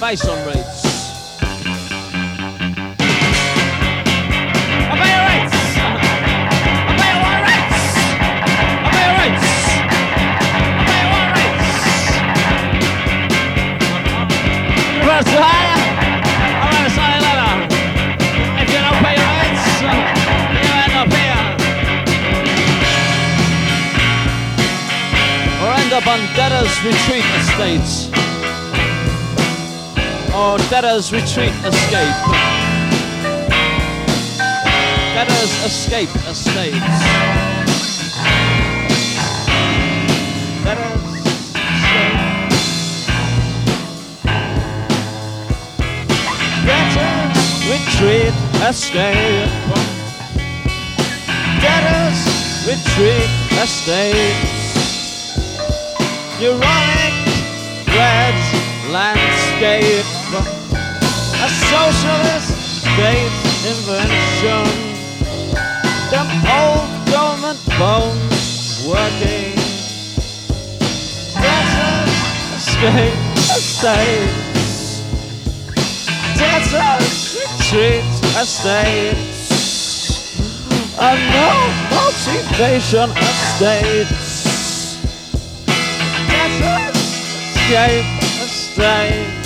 Mason rates. On Debtors Retreat Estates or Debtors Retreat Escape. Debtors Escape Estates. Debtors Escape. Debtors Retreat Escape. Debtors Retreat Estates. Ironic red landscape, a socialist state invention, them old government bones working. Debtors escape estates, debtors retreat estates, a no motivation estates. Escape estate.